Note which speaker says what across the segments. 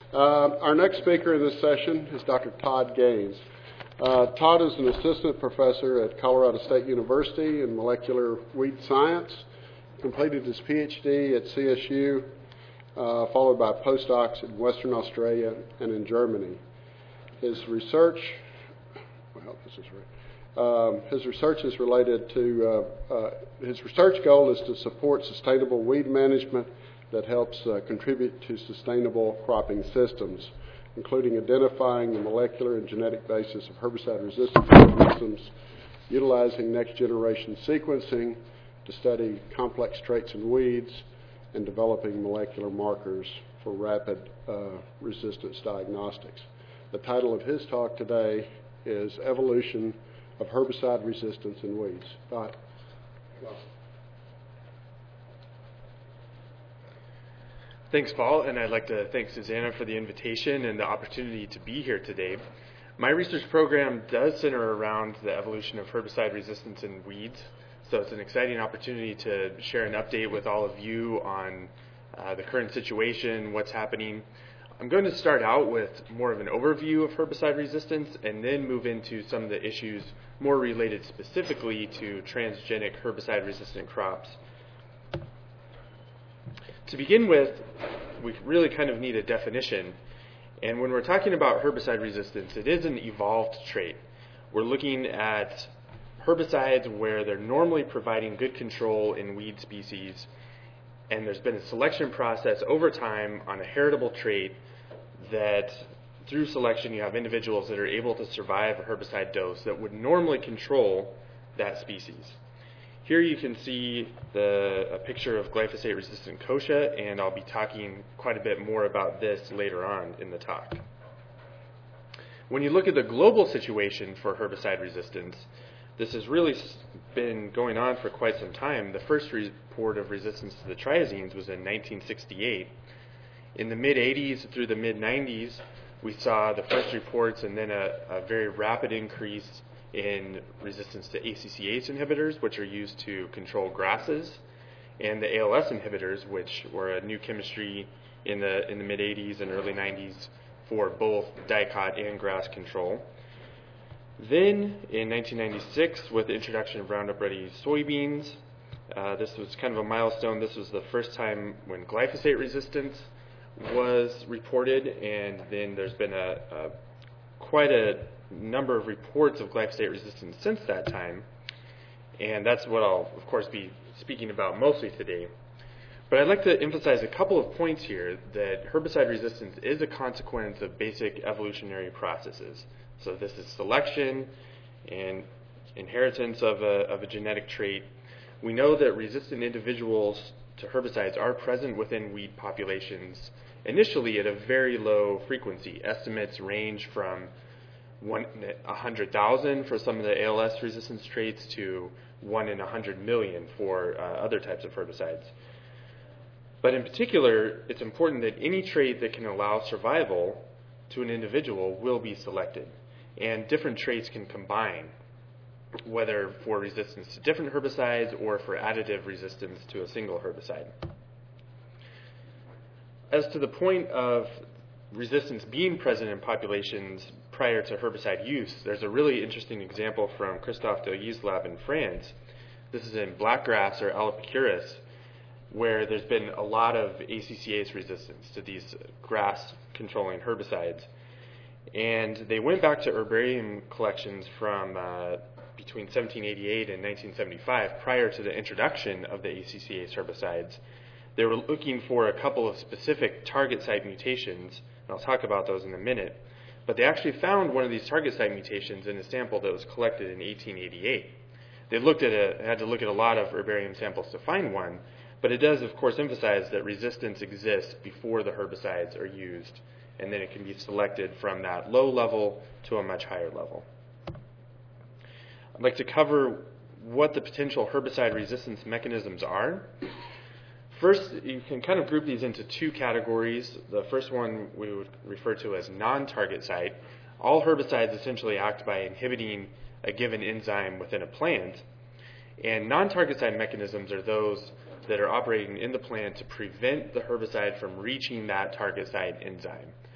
Speaker 1: Our next speaker in this session is Dr. Todd Gaines. Todd is an assistant professor at Colorado State University in molecular weed science. Completed his PhD at CSU, followed by postdocs in Western Australia and in Germany. His research is related to, his research goal is to support sustainable weed management that helps contribute to sustainable cropping systems, including identifying the molecular and genetic basis of herbicide-resistant organisms, utilizing next-generation sequencing to study complex traits in weeds, and developing molecular markers for rapid resistance diagnostics. The title of his talk today is Evolution of Herbicide Resistance in Weeds. Todd.
Speaker 2: Thanks, Paul, and I'd like to thank Susanna for the invitation and the opportunity to be here today. My research program does center around the evolution of herbicide resistance in weeds, so it's an exciting opportunity to share an update with all of you on the current situation, what's happening. I'm going to start out with more of an overview of herbicide resistance and then move into some of the issues more related specifically to transgenic herbicide-resistant crops. To begin with, we really kind of need a definition. And when we're talking about herbicide resistance, it is an evolved trait. We're looking at herbicides where they're normally providing good control in weed species, and there's been a selection process over time on a heritable trait that through selection you have individuals that are able to survive a herbicide dose that would normally control that species. Here you can see a picture of glyphosate-resistant kochia, and I'll be talking quite a bit more about this later on in the talk. When you look at the global situation for herbicide resistance, this has really been going on for quite some time. The first report of resistance to the triazines was in 1968. In the mid-80s through the mid-90s, we saw the first reports and then a very rapid increase in resistance to ACCase inhibitors, which are used to control grasses, and the ALS inhibitors, which were a new chemistry in the mid-80s and early 90s for both dicot and grass control. Then, in 1996, with the introduction of Roundup Ready soybeans, this was kind of a milestone. This was the first time when glyphosate resistance was reported, and then there's been quite a number of reports of glyphosate resistance since that time, and that's what I'll, of course, be speaking about mostly today. But I'd like to emphasize a couple of points here that herbicide resistance is a consequence of basic evolutionary processes. So this is selection and inheritance of a genetic trait. We know that resistant individuals to herbicides are present within weed populations initially at a very low frequency. Estimates range from 100,000 for some of the ALS resistance traits to 1 in 100 million for other types of herbicides. But in particular, it's important that any trait that can allow survival to an individual will be selected. And different traits can combine, whether for resistance to different herbicides or for additive resistance to a single herbicide. As to the point of resistance being present in populations prior to herbicide use, there's a really interesting example from Christophe Delisle's lab in France. This is in blackgrass or Alopecuris, where there's been a lot of ACCase resistance to these grass-controlling herbicides. And they went back to herbarium collections from between 1788 and 1975, prior to the introduction of the ACCase herbicides. They were looking for a couple of specific target site mutations, and I'll talk about those in a minute. But they actually found one of these target site mutations in a sample that was collected in 1888. They had to look at a lot of herbarium samples to find one, but it does, of course, emphasize that resistance exists before the herbicides are used, and then it can be selected from that low level to a much higher level. I'd like to cover what the potential herbicide resistance mechanisms are. First, you can kind of group these into two categories. The first one we would refer to as non-target site. All herbicides essentially act by inhibiting a given enzyme within a plant. And non-target site mechanisms are those that are operating in the plant to prevent the herbicide from reaching that target site enzyme.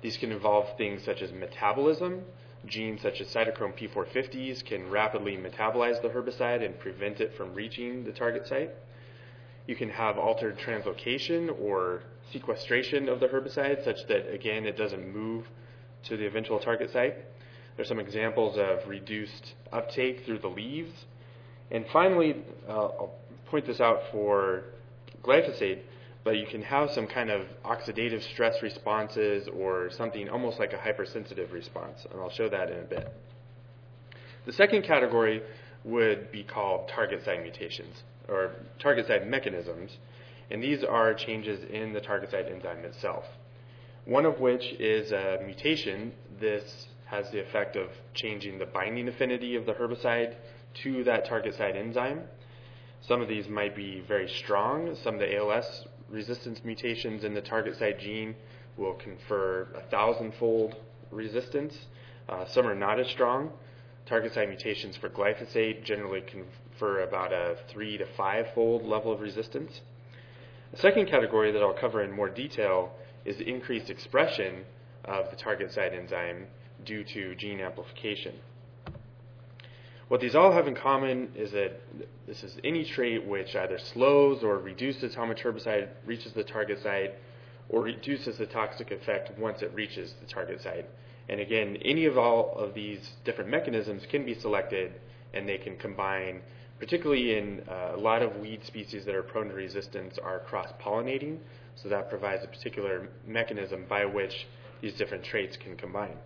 Speaker 2: These can involve things such as metabolism. Genes such as cytochrome P450s can rapidly metabolize the herbicide and prevent it from reaching the target site. You can have altered translocation or sequestration of the herbicide such that, again, it doesn't move to the eventual target site. There's some examples of reduced uptake through the leaves. And finally, I'll point this out for glyphosate, but you can have some kind of oxidative stress responses or something almost like a hypersensitive response, and I'll show that in a bit. The second category would be called target site mutations, or target site mechanisms, and these are changes in the target site enzyme itself. One of which is a mutation. This has the effect of changing the binding affinity of the herbicide to that target site enzyme. Some of these might be very strong. Some of the ALS resistance mutations in the target site gene will confer 1,000-fold resistance. Some are not as strong. Target site mutations for glyphosate generally confer about a 3 to 5-fold level of resistance. The second category that I'll cover in more detail is increased expression of the target site enzyme due to gene amplification. What these all have in common is that this is any trait which either slows or reduces how much herbicide reaches the target site or reduces the toxic effect once it reaches the target site. And again, any of all of these different mechanisms can be selected, and they can combine, particularly in a lot of weed species that are prone to resistance are cross-pollinating, so that provides a particular mechanism by which these different traits can combine.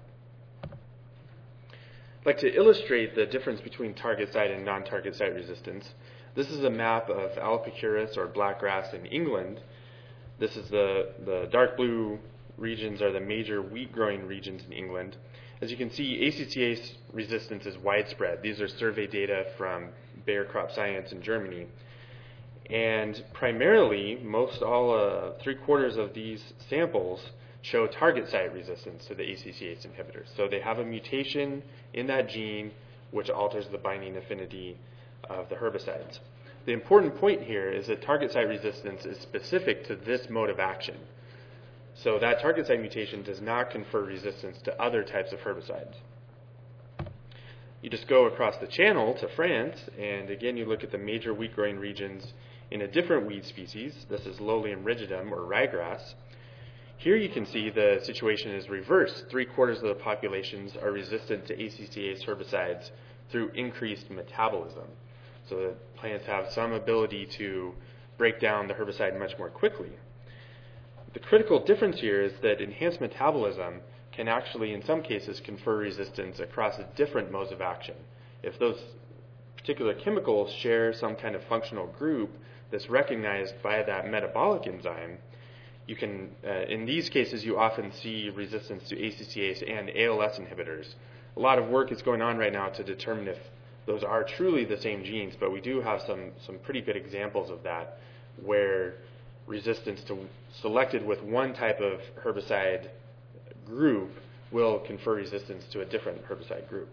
Speaker 2: I'd like to illustrate the difference between target site and non-target site resistance. This is a map of Alpicurus or blackgrass in England. This is the dark blue regions are the major wheat growing regions in England. As you can see, ACCA resistance is widespread. These are survey data from Bayer Crop Science in Germany. And primarily, most all 3/4 of these samples show target site resistance to the ACCase inhibitors. So they have a mutation in that gene which alters the binding affinity of the herbicides. The important point here is that target site resistance is specific to this mode of action. So that target site mutation does not confer resistance to other types of herbicides. You just go across the channel to France, and again you look at the major wheat growing regions in a different weed species. This is Lolium rigidum or ryegrass. Here you can see the situation is reversed. 3/4 of the populations are resistant to ACCase herbicides through increased metabolism. So the plants have some ability to break down the herbicide much more quickly. The critical difference here is that enhanced metabolism can actually, in some cases, confer resistance across different modes of action. If those particular chemicals share some kind of functional group that's recognized by that metabolic enzyme, you can, in these cases, you often see resistance to ACCase and ALS inhibitors. A lot of work is going on right now to determine if those are truly the same genes, but we do have some pretty good examples of that, where resistance to selected with one type of herbicide group will confer resistance to a different herbicide group.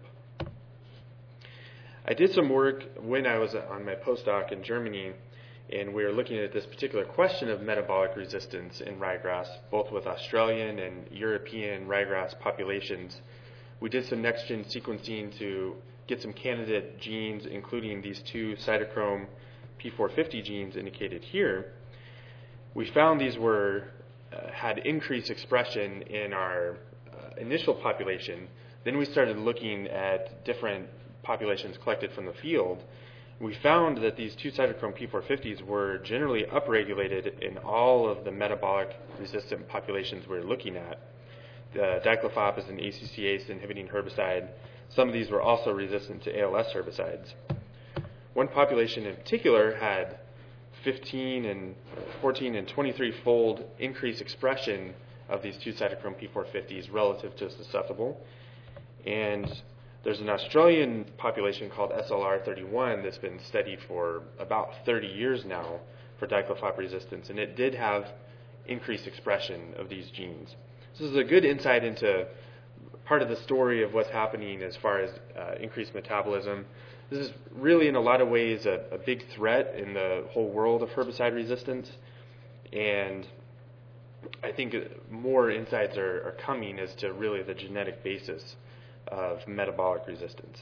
Speaker 2: I did some work when I was on my postdoc in Germany, and we were looking at this particular question of metabolic resistance in ryegrass, both with Australian and European ryegrass populations. We did some next-gen sequencing to get some candidate genes, including these two cytochrome P450 genes indicated here. We found these had increased expression in our initial population. Then we started looking at different populations collected from the field. We found that these two cytochrome P450s were generally upregulated in all of the metabolic resistant populations we're looking at. The diclofop is an ACCase inhibiting herbicide. Some of these were also resistant to ALS herbicides. One population in particular had 15 and 14 and 23-fold increased expression of these two cytochrome P450s relative to susceptible. And there's an Australian population called SLR31 that's been studied for about 30 years now for diclofop resistance, and it did have increased expression of these genes. This is a good insight into part of the story of what's happening as far as increased metabolism. This is really, in a lot of ways, a big threat in the whole world of herbicide resistance. And I think more insights are coming as to really the genetic basis of metabolic resistance.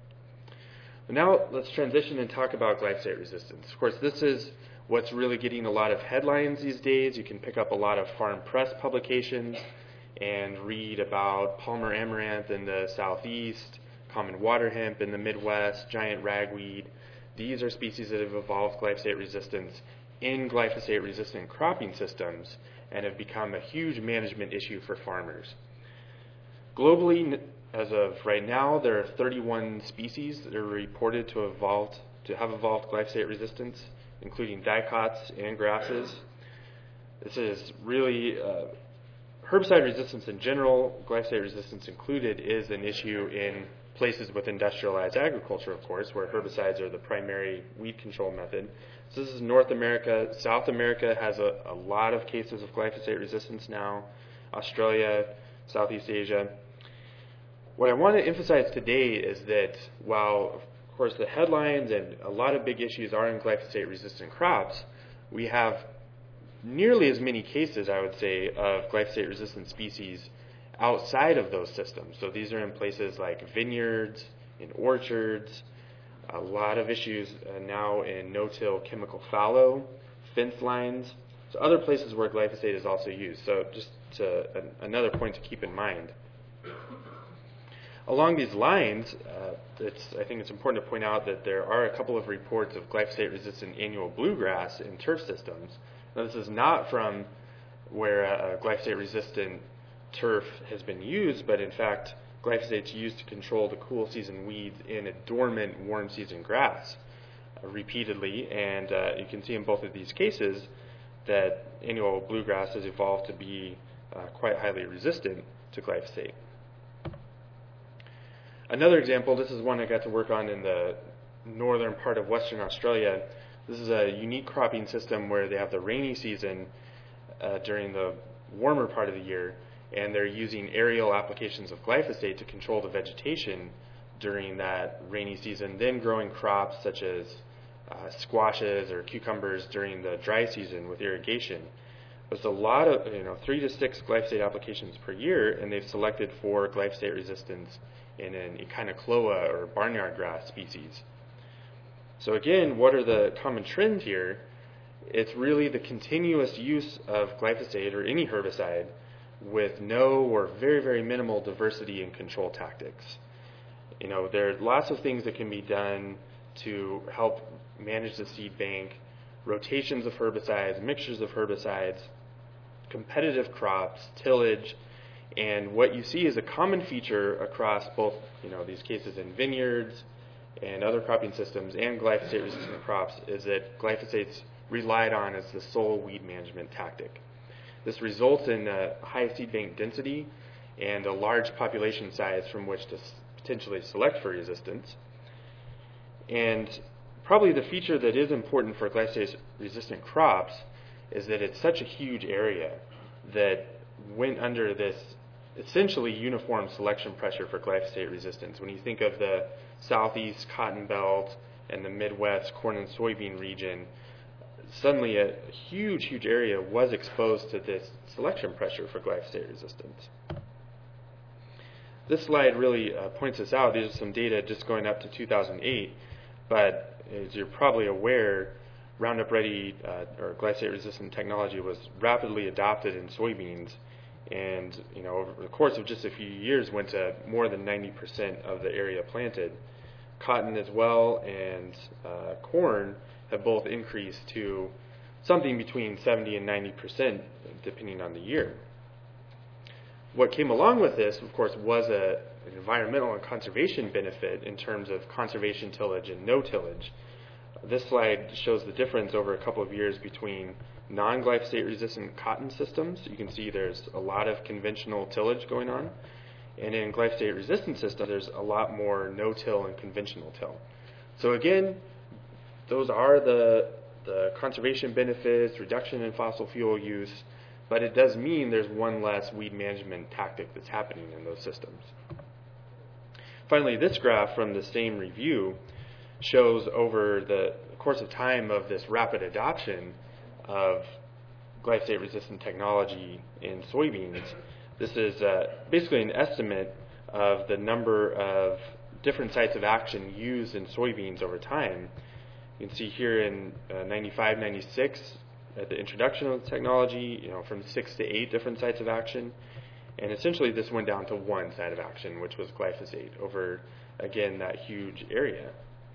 Speaker 2: Now let's transition and talk about glyphosate resistance. Of course, this is what's really getting a lot of headlines these days. You can pick up a lot of farm press publications and read about Palmer amaranth in the southeast, common water hemp in the Midwest, giant ragweed. These are species that have evolved glyphosate resistance in glyphosate-resistant cropping systems and have become a huge management issue for farmers. Globally, as of right now, there are 31 species that are reported to have evolved glyphosate resistance, including dicots and grasses. This is really herbicide resistance in general, glyphosate resistance included, is an issue in places with industrialized agriculture, of course, where herbicides are the primary weed control method. So this is North America. South America has a lot of cases of glyphosate resistance now. Australia, Southeast Asia. What I want to emphasize today is that while, of course, the headlines and a lot of big issues are in glyphosate-resistant crops, we have nearly as many cases, I would say, of glyphosate-resistant species outside of those systems. So these are in places like vineyards, in orchards, a lot of issues now in no-till chemical fallow, fence lines, so other places where glyphosate is also used. So just another point to keep in mind. Along these lines, I think it's important to point out that there are a couple of reports of glyphosate-resistant annual bluegrass in turf systems. Now, this is not from where a glyphosate-resistant turf has been used, but in fact, glyphosate is used to control the cool season weeds in a dormant warm season grass repeatedly, and you can see in both of these cases that annual bluegrass has evolved to be quite highly resistant to glyphosate. Another example, this is one I got to work on in the northern part of Western Australia. This is a unique cropping system where they have the rainy season during the warmer part of the year, and they're using aerial applications of glyphosate to control the vegetation during that rainy season, then growing crops such as squashes or cucumbers during the dry season with irrigation. There's a lot of, 3 to 6 glyphosate applications per year, and they've selected for glyphosate resistance in an Echinocloa or barnyard grass species. So again, what are the common trends here? It's really the continuous use of glyphosate or any herbicide with no or very, very minimal diversity in control tactics. There are lots of things that can be done to help manage the seed bank, rotations of herbicides, mixtures of herbicides, competitive crops, tillage, and what you see is a common feature across both, these cases in vineyards and other cropping systems and glyphosate-resistant crops is that glyphosate's relied on as the sole weed management tactic. This results in a high seed bank density and a large population size from which to potentially select for resistance. And probably the feature that is important for glyphosate-resistant crops is that it's such a huge area that went under this essentially uniform selection pressure for glyphosate resistance. When you think of the southeast cotton belt and the Midwest corn and soybean region, suddenly a huge, huge area was exposed to this selection pressure for glyphosate resistance. This slide really points this out. These are some data just going up to 2008, but as you're probably aware, Roundup Ready or glyphosate-resistant technology was rapidly adopted in soybeans, and over the course of just a few years went to more than 90% of the area planted. Cotton as well and corn have both increased to something between 70 and 90% depending on the year. What came along with this, of course, was an environmental and conservation benefit in terms of conservation tillage and no tillage. This slide shows the difference over a couple of years between non-glyphosate resistant cotton systems. You can see there's a lot of conventional tillage going on, and in glyphosate resistant systems there's a lot more no-till and conventional till. So again, those are the conservation benefits, reduction in fossil fuel use, but it does mean there's one less weed management tactic that's happening in those systems. Finally, this graph from the same review shows over the course of time of this rapid adoption of glyphosate-resistant technology in soybeans. This is basically an estimate of the number of different sites of action used in soybeans over time. You can see here in 95, 96, at the introduction of the technology, from 6 to 8 different sites of action. And essentially this went down to one site of action, which was glyphosate, over, again, that huge area.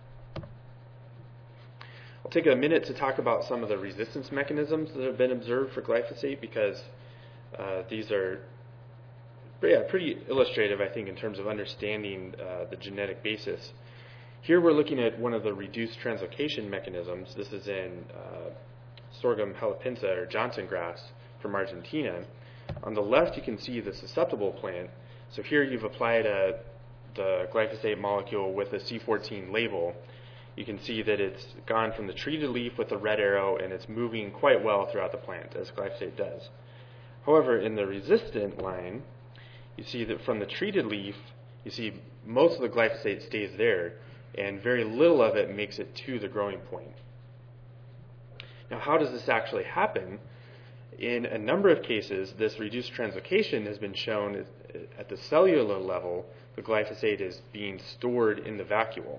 Speaker 2: I'll take a minute to talk about some of the resistance mechanisms that have been observed for glyphosate, because these are pretty illustrative, I think, in terms of understanding the genetic basis. Here we're looking at one of the reduced translocation mechanisms. This is in sorghum helopinsa, or Johnson grass, from Argentina. On the left you can see the susceptible plant. So here you've applied the glyphosate molecule with a C14 label. You can see that it's gone from the treated leaf with the red arrow, and it's moving quite well throughout the plant, as glyphosate does. However, in the resistant line, you see that from the treated leaf, you see most of the glyphosate stays there, and very little of it makes it to the growing point. Now, how does this actually happen? In a number of cases, this reduced translocation has been shown at the cellular level. The glyphosate is being stored in the vacuole.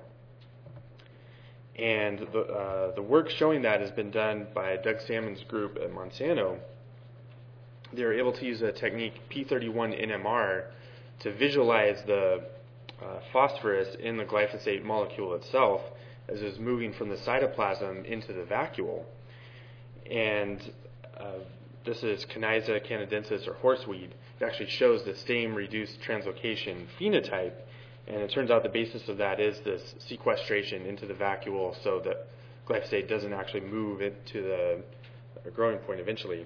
Speaker 2: And the work showing that has been done by Doug Salmon's group at Monsanto. They were able to use a technique, P31NMR, to visualize the phosphorus in the glyphosate molecule itself as it was moving from the cytoplasm into the vacuole. And this is Canyza canadensis, or horseweed. It actually shows the same reduced translocation phenotype. And it turns out the basis of that is this sequestration into the vacuole, so that glyphosate doesn't actually move into the growing point eventually.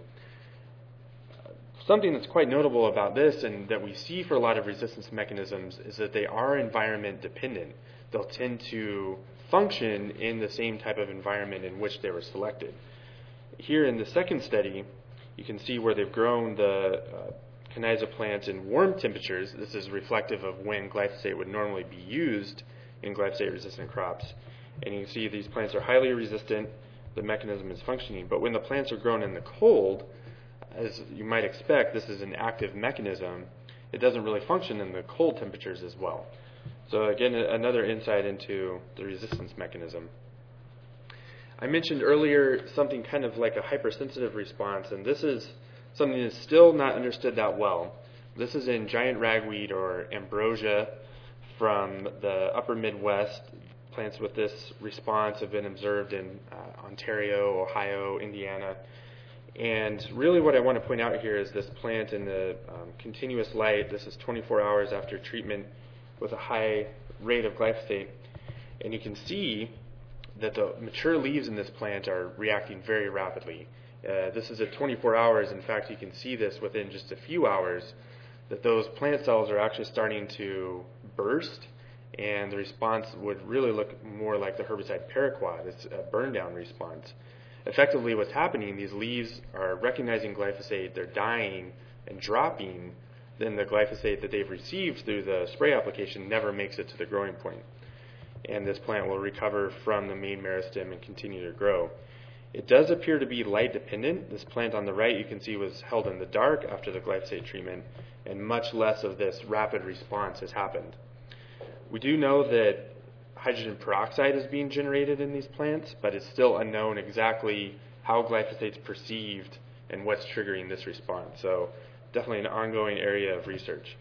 Speaker 2: Something that's quite notable about this, and that we see for a lot of resistance mechanisms, is that they are environment dependent. They'll tend to function in the same type of environment in which they were selected. Here in the second study, you can see where they've grown the Canyza plants in warm temperatures. This is reflective of when glyphosate would normally be used in glyphosate-resistant crops. And you can see these plants are highly resistant. The mechanism is functioning. But when the plants are grown in the cold, as you might expect, this is an active mechanism. It doesn't really function in the cold temperatures as well. So again, another insight into the resistance mechanism. I mentioned earlier something kind of like a hypersensitive response, and this is something that's still not understood that well. This is in giant ragweed, or ambrosia, from the upper Midwest. Plants with this response have been observed in Ontario, Ohio, Indiana. And really what I want to point out here is this plant in the continuous light. This is 24 hours after treatment with a high rate of glyphosate. And you can see that the mature leaves in this plant are reacting very rapidly. This is at 24 hours. In fact, you can see this within just a few hours, that those plant cells are actually starting to burst, and the response would really look more like the herbicide paraquat. It's a burn down response. Effectively what's happening, these leaves are recognizing glyphosate, they're dying and dropping, then the glyphosate that they've received through the spray application never makes it to the growing point. And this plant will recover from the main meristem and continue to grow. It does appear to be light dependent. This plant on the right you can see was held in the dark after the glyphosate treatment, and much less of this rapid response has happened. We do know that hydrogen peroxide is being generated in these plants, but it's still unknown exactly how glyphosate is perceived and what's triggering this response. So definitely an ongoing area of research.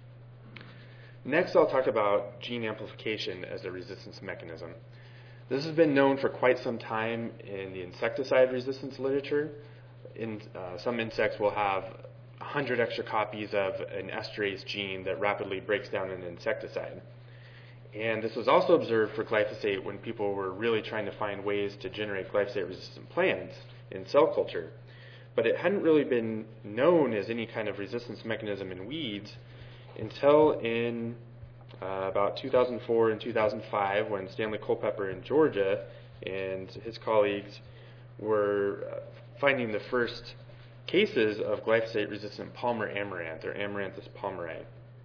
Speaker 2: Next, I'll talk about gene amplification as a resistance mechanism. This has been known for quite some time in the insecticide resistance literature. Some insects will have 100 extra copies of an esterase gene that rapidly breaks down an insecticide. And this was also observed for glyphosate when people were really trying to find ways to generate glyphosate-resistant plants in cell culture. But it hadn't really been known as any kind of resistance mechanism in weeds until in about 2004 and 2005, when Stanley Culpepper in Georgia and his colleagues were finding the first cases of glyphosate-resistant Palmer amaranth, or Amaranthus palmeri.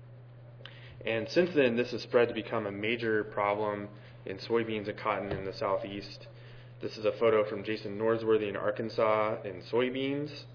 Speaker 2: And since then, this has spread to become a major problem in soybeans and cotton in the southeast. This is a photo from Jason Norsworthy in Arkansas in soybeans.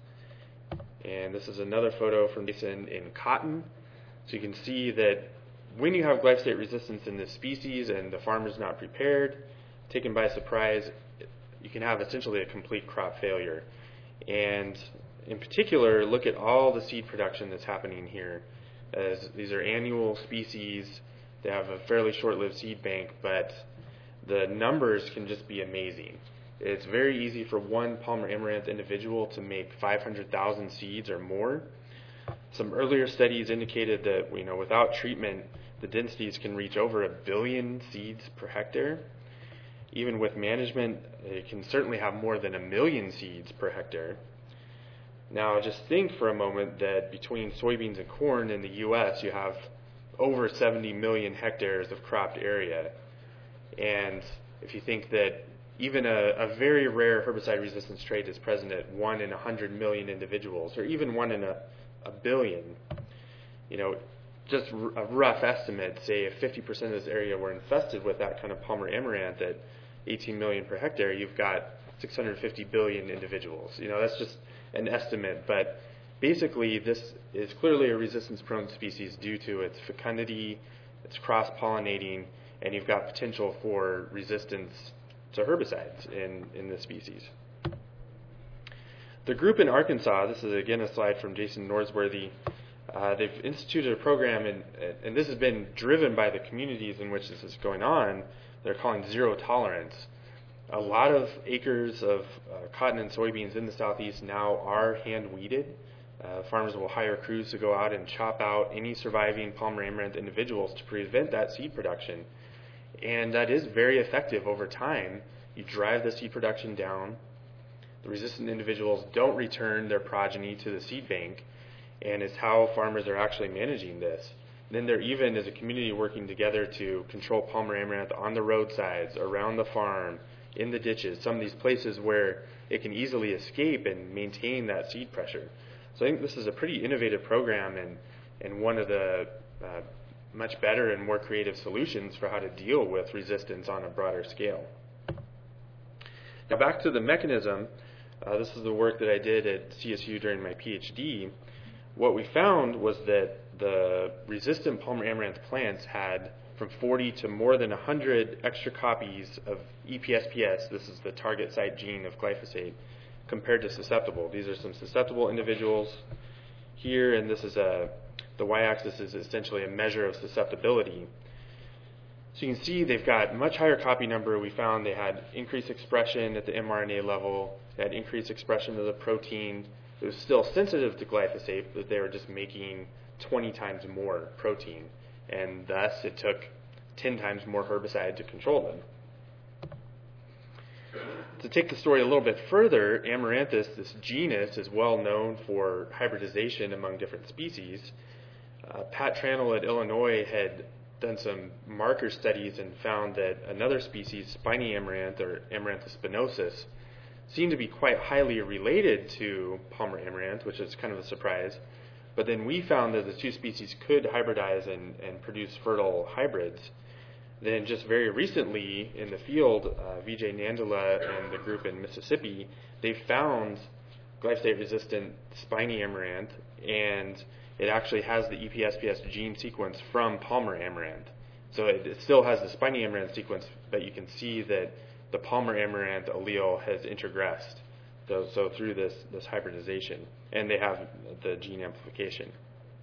Speaker 2: And this is another photo from Jason in cotton. So you can see that when you have glyphosate resistance in this species and the farmer's not prepared, taken by surprise, you can have essentially a complete crop failure. And in particular, look at all the seed production that's happening here. As these are annual species, they have a fairly short-lived seed bank, but the numbers can just be amazing. It's very easy for one Palmer amaranth individual to make 500,000 seeds or more. Some earlier studies indicated that without treatment, the densities can reach over 1 billion seeds per hectare. Even with management, it can certainly have more than 1 million seeds per hectare. Now, just think for a moment that between soybeans and corn in the U.S., you have over 70 million hectares of cropped area. And if you think that even a very rare herbicide resistance trait is present at 1 in 100 million individuals, or even 1 in a billion, just a rough estimate, say if 50% of this area were infested with that kind of Palmer amaranth at 18 million per hectare, you've got 650 billion individuals. That's just an estimate, but basically this is clearly a resistance-prone species due to its fecundity, its cross-pollinating, and you've got potential for resistance to herbicides in this species. The group in Arkansas, this is again a slide from Jason Norsworthy, they've instituted a program, and this has been driven by the communities in which this is going on. They're calling zero tolerance. A lot of acres of cotton and soybeans in the southeast now are hand weeded. Farmers will hire crews to go out and chop out any surviving Palmer amaranth individuals to prevent that seed production. And that is very effective over time. You drive the seed production down. The resistant individuals don't return their progeny to the seed bank, and it's how farmers are actually managing this. Then there even is a community working together to control Palmer amaranth on the roadsides, around the farm, in the ditches, some of these places where it can easily escape and maintain that seed pressure. So I think this is a pretty innovative program and one of the much better and more creative solutions for how to deal with resistance on a broader scale. Now back to the mechanism. This is the work that I did at CSU during my PhD. What we found was that the resistant Palmer amaranth plants had from 40 to more than 100 extra copies of EPSPS, this is the target site gene of glyphosate, compared to susceptible. These are some susceptible individuals here, and this is the y-axis is essentially a measure of susceptibility. So you can see they've got much higher copy number. We found they had increased expression at the mRNA level, they had increased expression of the protein. It was still sensitive to glyphosate, but they were just making 20 times more protein, and thus it took 10 times more herbicide to control them. To take the story a little bit further, Amaranthus, this genus, is well known for hybridization among different species. Pat Tranel at Illinois had done some marker studies and found that another species, spiny amaranth, or Amaranthus spinosus, seemed to be quite highly related to Palmer amaranth, which is kind of a surprise. But then we found that the two species could hybridize and produce fertile hybrids. Then just very recently in the field, Vijay Nandula and the group in Mississippi, they found glyphosate-resistant spiny amaranth, and it actually has the EPSPS gene sequence from Palmer amaranth. So it still has the spiny amaranth sequence, but you can see that the Palmer amaranth allele has introgressed, so through this hybridization, and they have the gene amplification.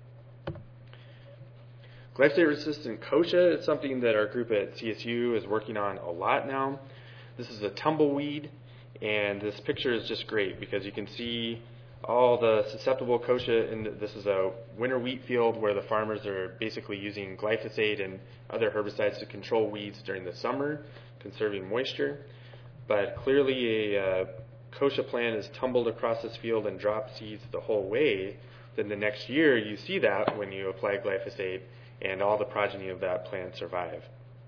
Speaker 2: Glyphosate-resistant kochia is something that our group at CSU is working on a lot now. This is a tumbleweed, and this picture is just great because you can see all the susceptible kochia, and this is a winter wheat field where the farmers are basically using glyphosate and other herbicides to control weeds during the summer, conserving moisture. But clearly a kochia plant is tumbled across this field and dropped seeds the whole way. Then the next year you see that when you apply glyphosate, and all the progeny of that plant survive.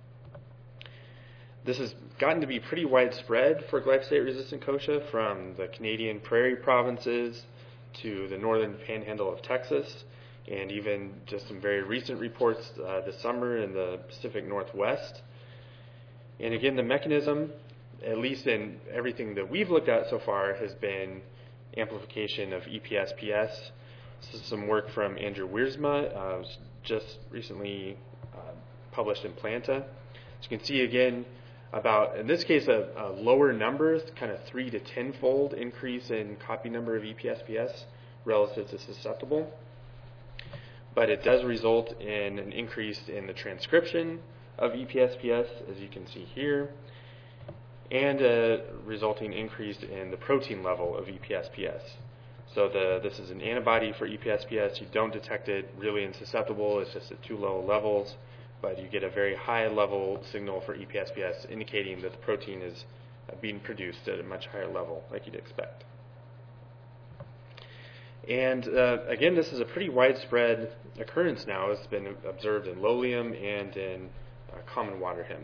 Speaker 2: This has gotten to be pretty widespread for glyphosate-resistant kochia, from the Canadian prairie provinces to the northern panhandle of Texas, and even just some very recent reports this summer in the Pacific Northwest. And again, the mechanism, at least in everything that we've looked at so far, has been amplification of EPSPS. This is some work from Andrew Wiersma, just recently published in Planta. As you can see again, about, in this case, a lower number, kind of 3 to 10-fold increase in copy number of EPSPS relative to susceptible. But it does result in an increase in the transcription of EPSPS, as you can see here, and a resulting increase in the protein level of EPSPS. So this is an antibody for EPSPS. You don't detect it really in susceptible. It's just at too low levels, but you get a very high level signal for EPSPS, indicating that the protein is being produced at a much higher level, like you'd expect. And again, this is a pretty widespread occurrence now. It's been observed in lolium and in common water hemp.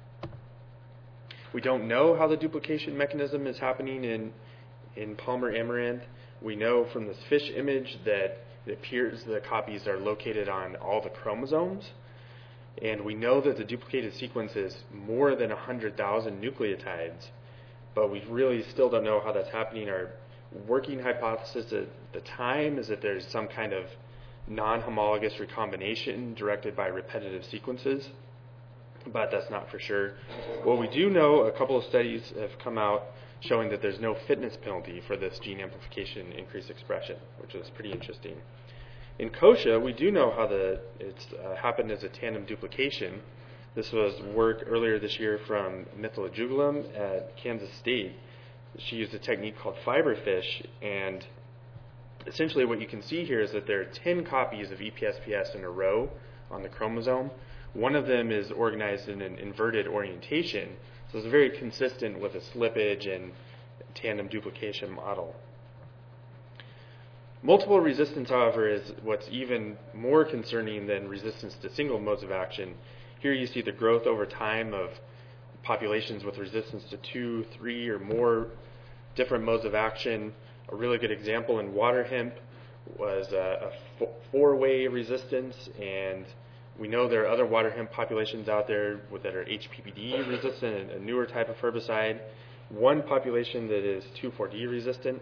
Speaker 2: We don't know how the duplication mechanism is happening in Palmer amaranth. We know from this fish image that it appears the copies are located on all the chromosomes. And we know that the duplicated sequence is more than 100,000 nucleotides, but we really still don't know how that's happening. Our working hypothesis at the time is that there's some kind of non-homologous recombination directed by repetitive sequences, but that's not for sure. What we do know, a couple of studies have come out showing that there's no fitness penalty for this gene amplification increased expression, which is pretty interesting. In kochia, we do know how it's happened as a tandem duplication. This was work earlier this year from Mithila Jugalam at Kansas State. She used a technique called fiberfish, and essentially what you can see here is that there are 10 copies of EPSPS in a row on the chromosome. One of them is organized in an inverted orientation, so it's very consistent with a slippage and tandem duplication model. Multiple resistance, however, is what's even more concerning than resistance to single modes of action. Here you see the growth over time of populations with resistance to 2, 3, or more different modes of action. A really good example in water hemp was a 4-way resistance, and we know there are other water hemp populations out there that are HPPD resistant, a newer type of herbicide. One population that is 2,4-D resistant,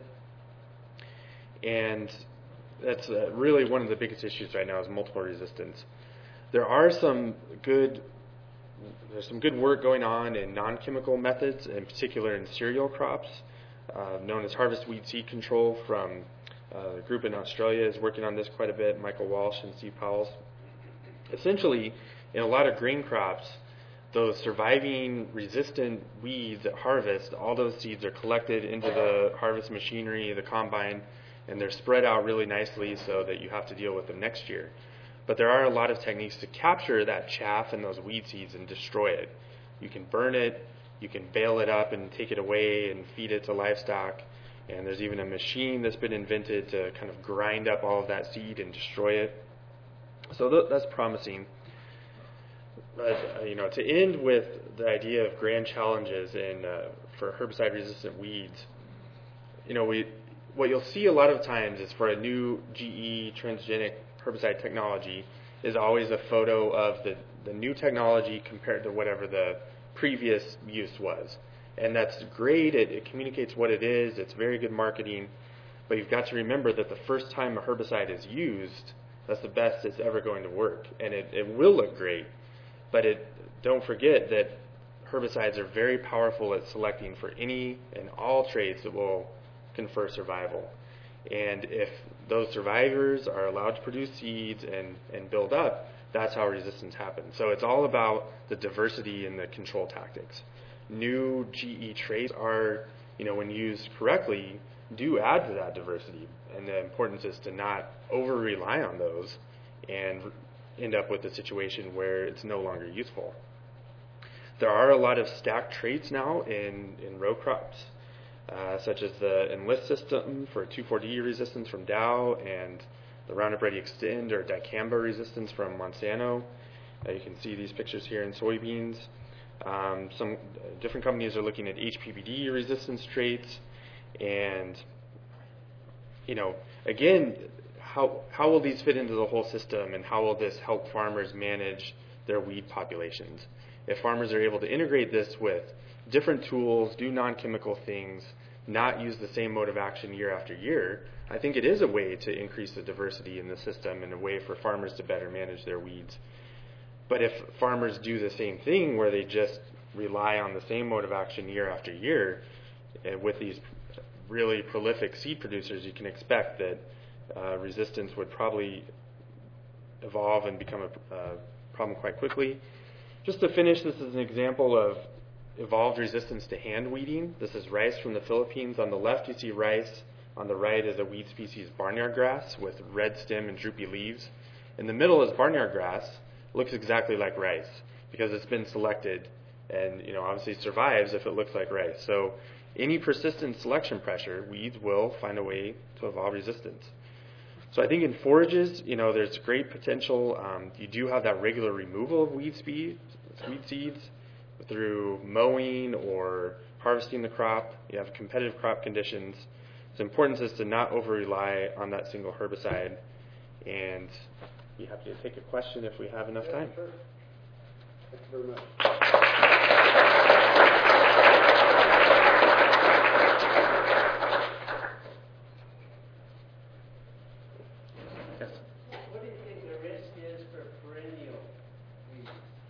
Speaker 2: and that's really one of the biggest issues right now is multiple resistance. There's some good work going on in non-chemical methods, in particular in cereal crops, known as harvest weed seed control. From a group in Australia is working on this quite a bit, Michael Walsh and Steve Powell. Essentially, in a lot of grain crops, those surviving resistant weeds at harvest, all those seeds are collected into the harvest machinery, the combine, and they're spread out really nicely so that you have to deal with them next year. But there are a lot of techniques to capture that chaff and those weed seeds and destroy it. You can burn it, you can bale it up and take it away and feed it to livestock, and there's even a machine that's been invented to kind of grind up all of that seed and destroy it. So that's promising. But, to end with the idea of grand challenges for herbicide-resistant weeds, what you'll see a lot of times is for a new GE transgenic herbicide technology is always a photo of the new technology compared to whatever the previous use was. And that's great. It communicates what it is. It's very good marketing. But you've got to remember that the first time a herbicide is used, that's the best it's ever going to work. And it will look great. But don't forget that herbicides are very powerful at selecting for any and all traits that will confer survival. And if those survivors are allowed to produce seeds and build up, that's how resistance happens. So it's all about the diversity in the control tactics. New GE traits are, when used correctly, do add to that diversity. And the importance is to not over-rely on those and end up with a situation where it's no longer useful. There are a lot of stacked traits now in row crops, such as the Enlist system for 2,4-D resistance from Dow and the Roundup Ready Extend or dicamba resistance from Monsanto. You can see these pictures here in soybeans. Some different companies are looking at HPPD resistance traits, and again, how will these fit into the whole system, and how will this help farmers manage their weed populations? If farmers are able to integrate this with different tools, do non-chemical things, not use the same mode of action year after year, I think it is a way to increase the diversity in the system and a way for farmers to better manage their weeds. But if farmers do the same thing where they just rely on the same mode of action year after year, with these really prolific seed producers, you can expect that resistance would probably evolve and become a problem quite quickly. Just to finish, this is an example of evolved resistance to hand weeding. This is rice from the Philippines. On the left you see rice. On the right is a weed species, barnyard grass, with red stem and droopy leaves. In the middle is barnyard grass. Looks exactly like rice because it's been selected and obviously survives if it looks like rice. So any persistent selection pressure, weeds will find a way to evolve resistance. So I think in forages, there's great potential. You do have that regular removal of weed seeds through mowing or harvesting the crop. You have competitive crop conditions. The importance is to not over-rely on that single herbicide. And be happy to take a question if we have enough time.
Speaker 1: Sure. Thank you very much.
Speaker 2: Yes.
Speaker 3: What do you think the risk is for perennial weeds?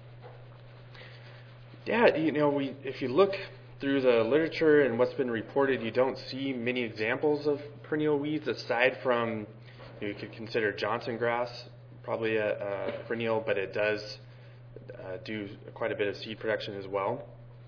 Speaker 2: Yeah, if you look through the literature and what's been reported, you don't see many examples of perennial weeds aside from, you could consider Johnson grass, probably a perennial, but it does do quite a bit of seed production as well.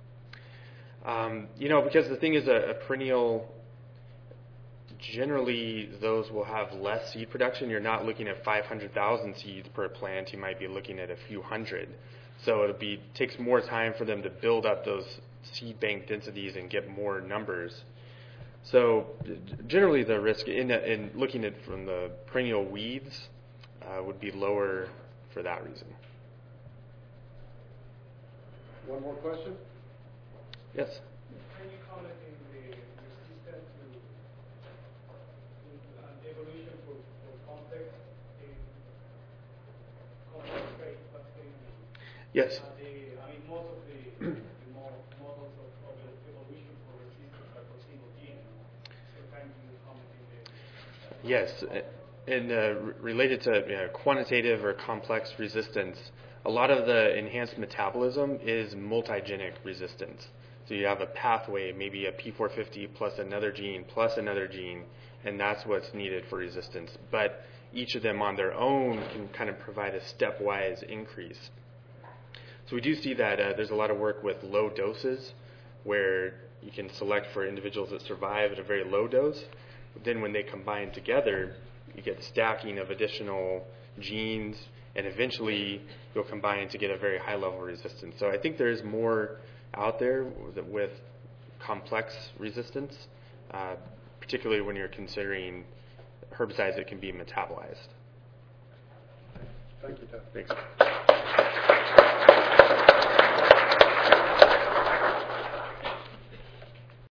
Speaker 2: Because the thing is, a perennial, generally those will have less seed production. You're not looking at 500,000 seeds per plant. You might be looking at a few hundred. So takes more time for them to build up those seed bank densities and get more numbers. So generally the risk in looking at from the perennial weeds would be lower for that reason.
Speaker 1: One more question?
Speaker 2: Yes?
Speaker 4: Can you comment on the resistance to evolution for complex traits?
Speaker 2: Yes.
Speaker 4: Most of the models of evolution for resistance are for single gene. So can you comment on
Speaker 2: Yes. And related to quantitative or complex resistance, a lot of the enhanced metabolism is multigenic resistance. So you have a pathway, maybe a P450 plus another gene, and that's what's needed for resistance. But each of them on their own can kind of provide a stepwise increase. So we do see that there's a lot of work with low doses where you can select for individuals that survive at a very low dose. But then when they combine together, you get stacking of additional genes, and eventually you'll combine to get a very high level of resistance. So I think there is more out there with complex resistance, particularly when you're considering herbicides that can be metabolized.
Speaker 1: Thank you, Todd.
Speaker 2: Thanks.